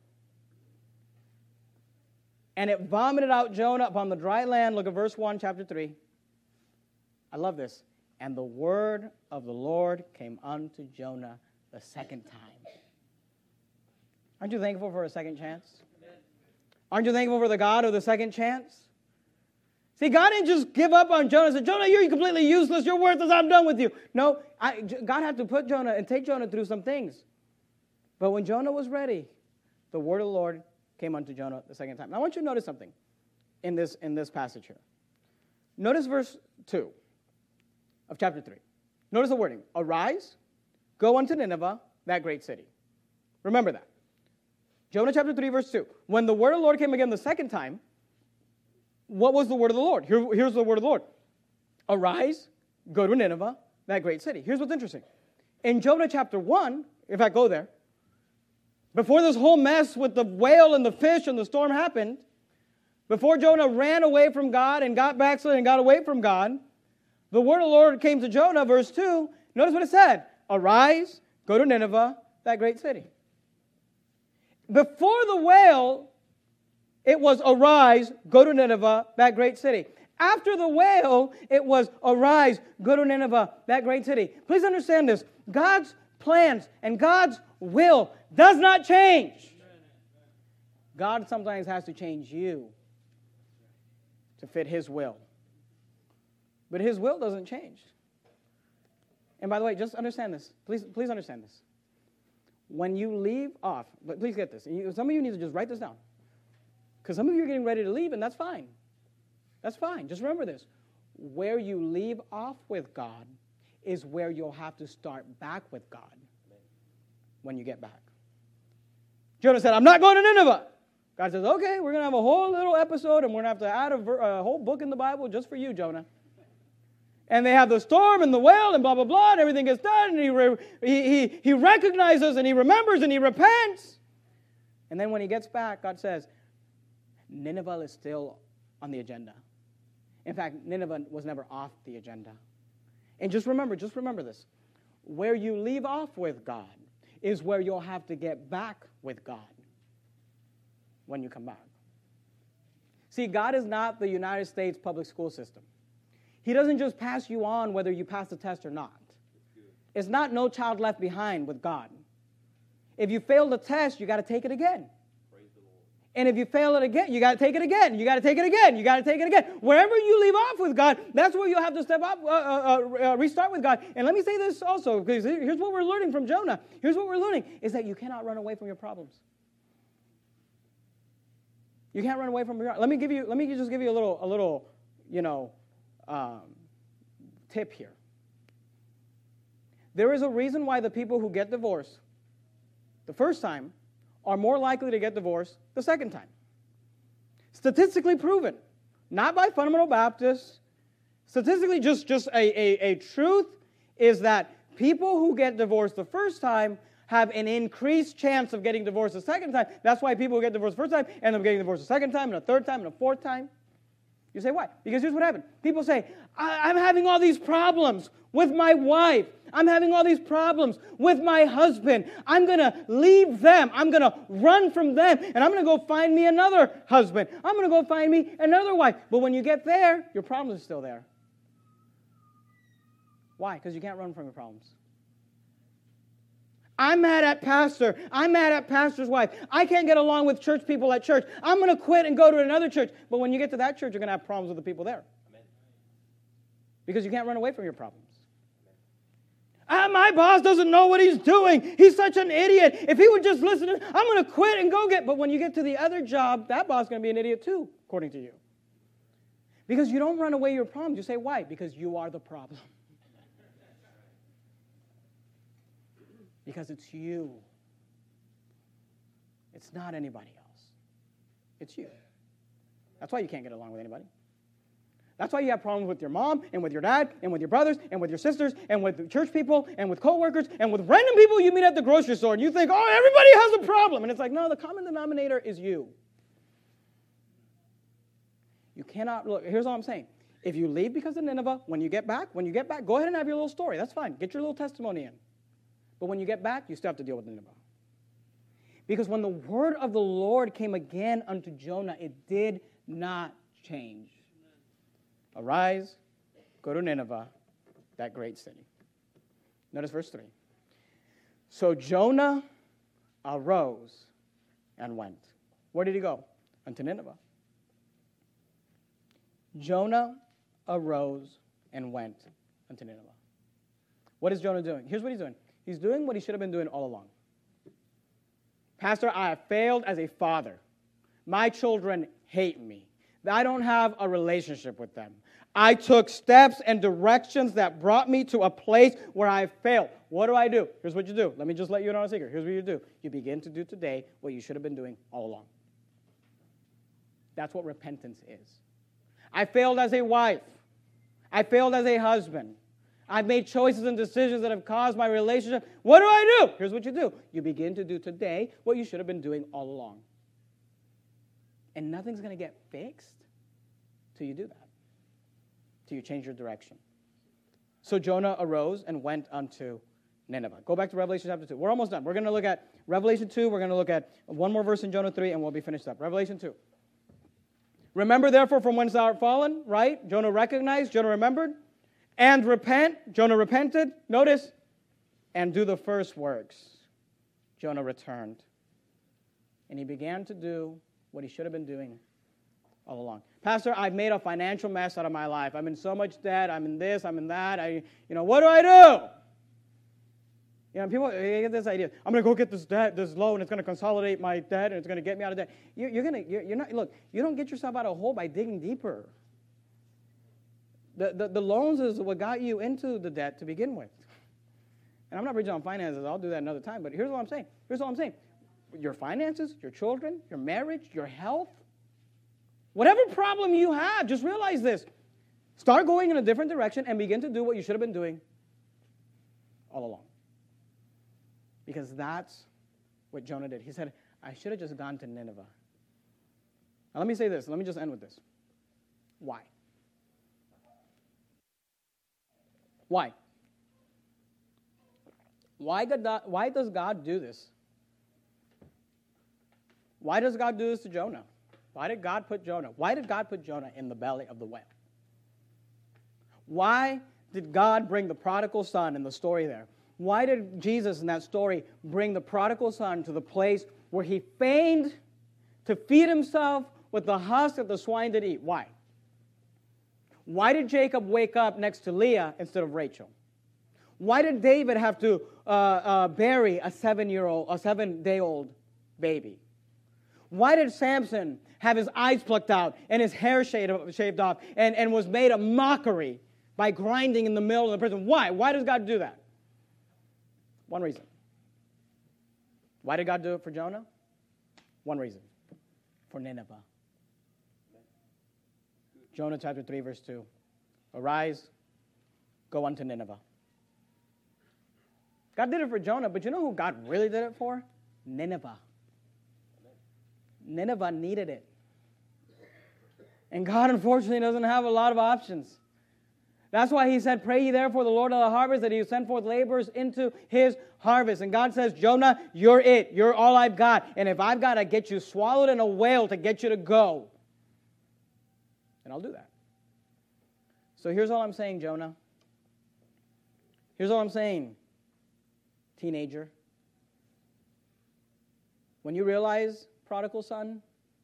And it vomited out Jonah upon the dry land. Look at verse one, chapter three. I love this. And the word of the Lord came unto Jonah the second time. Aren't you thankful for a second chance? Aren't you thankful for the God of the second chance? See, God didn't just give up on Jonah and say, Jonah, you're completely useless. You're worthless. I'm done with you. No, I, God had to put Jonah and take Jonah through some things. But when Jonah was ready, the word of the Lord came unto Jonah the second time. Now, I want you to notice something in this, in this passage here. Notice verse two of chapter three. Notice the wording. Arise, go unto Nineveh, that great city. Remember that. Jonah chapter three, verse two. When the word of the Lord came again the second time, what was the word of the Lord? Here, here's the word of the Lord. Arise, go to Nineveh, that great city. Here's what's interesting. In Jonah chapter one, if I go there, before this whole mess with the whale and the fish and the storm happened, before Jonah ran away from God and got backslid and got away from God, the word of the Lord came to Jonah, verse two. Notice what it said. Arise, go to Nineveh, that great city. Before the whale, it was arise, go to Nineveh, that great city. After the whale, it was arise, go to Nineveh, that great city. Please understand this. God's plans and God's will does not change. God sometimes has to change you to fit His will. But His will doesn't change. And by the way, just understand this. Please, please understand this. When you leave off, but please get this. Some of you need to just write this down. Because some of you are getting ready to leave, and that's fine. That's fine. Just remember this. Where you leave off with God is where you'll have to start back with God when you get back. Jonah said, I'm not going to Nineveh. God says, okay, we're going to have a whole little episode, and we're going to have to add a, ver- a whole book in the Bible just for you, Jonah. And they have the storm and the whale and blah, blah, blah, and everything gets done, and he, re- he, he, he recognizes and he remembers and he repents. And then when he gets back, God says, Nineveh is still on the agenda. In fact, Nineveh was never off the agenda. And just remember, just remember this. Where you leave off with God is where you'll have to get back with God when you come back. See, God is not the United States public school system. He doesn't just pass you on whether you pass the test or not. It's not no child left behind with God. If you fail the test, you got to take it again. And if you fail it again, you got to take it again. You got to take it again. You got to take it again. Wherever you leave off with God, that's where you'll have to step up, uh, uh, uh, restart with God. And let me say this also, because here's what we're learning from Jonah. Here's what we're learning, is that you cannot run away from your problems. You can't run away from your. Let me give you. Let me just give you a little, a little, you know, um, tip here. There is a reason why the people who get divorced the first time are more likely to get divorced the second time. Statistically proven, not by fundamental Baptists. Statistically, just, just a, a, a truth is that people who get divorced the first time have an increased chance of getting divorced the second time. That's why people who get divorced the first time end up getting divorced the second time, and a third time, and a fourth time. You say, why? Because here's what happened. People say, I- I'm having all these problems with my wife. I'm having all these problems with my husband. I'm going to leave them. I'm going to run from them. And I'm going to go find me another husband. I'm going to go find me another wife. But when you get there, your problems are still there. Why? Because you can't run from your problems. I'm mad at pastor. I'm mad at pastor's wife. I can't get along with church people at church. I'm going to quit and go to another church. But when you get to that church, you're going to have problems with the people there. Amen. Because you can't run away from your problems. Ah, my boss doesn't know what he's doing. He's such an idiot. If he would just listen, to, I'm going to quit and go get. But when you get to the other job, that boss is going to be an idiot too, according to you. Because you don't run away your problems. You say, why? Because you are the problem. Because it's you. It's not anybody else. It's you. That's why you can't get along with anybody. That's why you have problems with your mom and with your dad and with your brothers and with your sisters and with church people and with coworkers and with random people you meet at the grocery store. And you think, oh, everybody has a problem. And it's like, no, the common denominator is you. You cannot, look, here's all I'm saying. If you leave because of Nineveh, when you get back, when you get back, go ahead and have your little story. That's fine. Get your little testimony in. But when you get back, you still have to deal with Nineveh. Because when the word of the Lord came again unto Jonah, it did not change. Arise, go to Nineveh, that great city. Notice verse three. So Jonah arose and went. Where did he go? Unto Nineveh. Jonah arose and went unto Nineveh. What is Jonah doing? Here's what he's doing. He's doing what he should have been doing all along. Pastor, I have failed as a father. My children hate me. I don't have a relationship with them. I took steps and directions that brought me to a place where I failed. What do I do? Here's what you do. Let me just let you in on a secret. Here's what you do. You begin to do today what you should have been doing all along. That's what repentance is. I failed as a wife. I failed as a husband. I've made choices and decisions that have caused my relationship. What do I do? Here's what you do. You begin to do today what you should have been doing all along. And nothing's going to get fixed till you do that, till you change your direction. So Jonah arose and went unto Nineveh. Go back to Revelation chapter two. We're almost done. We're going to look at Revelation two. We're going to look at one more verse in Jonah three, and we'll be finished up. Revelation two. Remember, therefore, from whence thou art fallen, right? Jonah recognized, Jonah remembered. And repent, Jonah repented. Notice, and do the first works. Jonah returned. And he began to do what he should have been doing all along. Pastor, I've made a financial mess out of my life. I'm in so much debt. I'm in this, I'm in that. I, you know, what do I do? You know, people get this idea. I'm going to go get this debt, this loan. It's going to consolidate my debt, and it's going to get me out of debt. You, you're going to, you're, you're not. Look, you don't get yourself out of a hole by digging deeper. The, the, the loans is what got you into the debt to begin with. And I'm not preaching on finances. I'll do that another time. But here's what I'm saying. Here's what I'm saying. Your finances, your children, your marriage, your health, whatever problem you have, just realize this. Start going in a different direction and begin to do what you should have been doing all along. Because that's what Jonah did. He said, I should have just gone to Nineveh. Now let me say this. Let me just end with this. Why? Why? Why, God, why does God do this? Why does God do this to Jonah? Why did God put Jonah? Why did God put Jonah in the belly of the whale? Why did God bring the prodigal son in the story there? Why did Jesus in that story bring the prodigal son to the place where he feigned to feed himself with the husk that the swine did eat? Why? Why did Jacob wake up next to Leah instead of Rachel? Why did David have to uh, uh, bury a seven-year-old, a seven-day-old baby? Why did Samson have his eyes plucked out and his hair shaved, shaved off and, and was made a mockery by grinding in the middle of the prison? Why? Why does God do that? One reason. Why did God do it for Jonah? One reason. For Nineveh. Jonah chapter three, verse two. Arise, go unto Nineveh. God did it for Jonah, but you know who God really did it for? Nineveh. Nineveh needed it. And God, unfortunately, doesn't have a lot of options. That's why he said, pray ye therefore the Lord of the harvest that he will send forth laborers into his harvest. And God says, Jonah, you're it. You're all I've got. And if I've got to get you swallowed in a whale to get you to go, then I'll do that. So here's all I'm saying, Jonah. Here's all I'm saying, teenager. When you realize, prodigal son,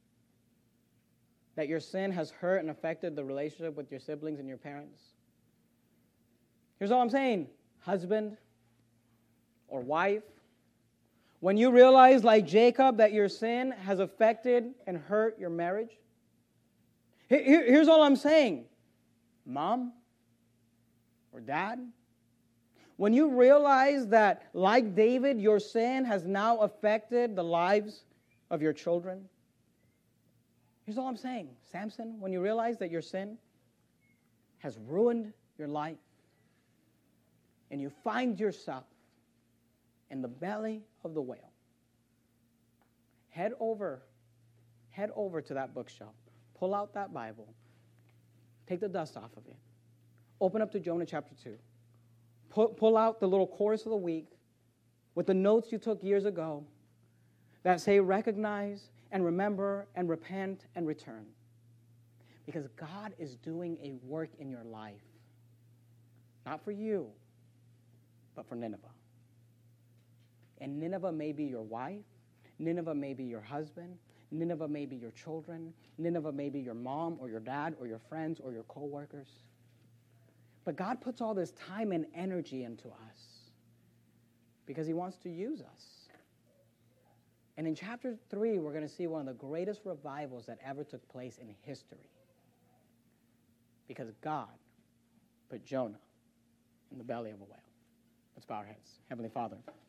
that your sin has hurt and affected the relationship with your siblings and your parents, here's all I'm saying, husband or wife. When you realize, like Jacob, that your sin has affected and hurt your marriage, here, here's all I'm saying, mom or dad. When you realize that, like David, your sin has now affected the lives of your children, here's all I'm saying, Samson, when you realize that your sin has ruined your life, and you find yourself in the belly of the whale, head over, head over to that bookshelf, pull out that Bible, take the dust off of it, open up to Jonah chapter two, pull, pull out the little chorus of the week with the notes you took years ago that say recognize and remember and repent and return. Because God is doing a work in your life, not for you, but for Nineveh. And Nineveh may be your wife. Nineveh may be your husband. Nineveh may be your children. Nineveh may be your mom or your dad or your friends or your co-workers. But God puts all this time and energy into us because he wants to use us. And in chapter three, we're going to see one of the greatest revivals that ever took place in history. Because God put Jonah in the belly of a whale. Let's bow our heads. Heavenly Father,